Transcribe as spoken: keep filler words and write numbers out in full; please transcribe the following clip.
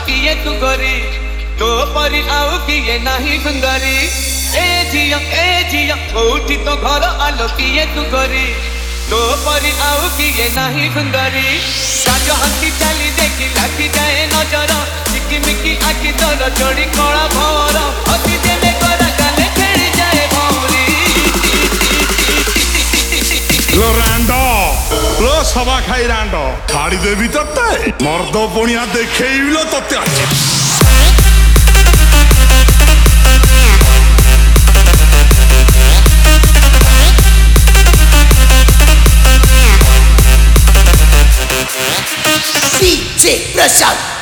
किए तू गोरी तो परी आउ किए नहीं सुंदरी ए झिया ए झिया कोठी तो घर आलो किए तू गोरी तो परी आउ किए नहीं सुंदरी राज हंसी चाली देखी लगी जाए नजर चिकिमिकी आखि तोर चोड़ी कला भवर हसी देले करा गाले खेली जाए भौरी लो रांडो लो सभा खाई रांडो छाड़ी देवी तत्ते मर्द पुणिया देखेइलो तत्ते आज D J Prashant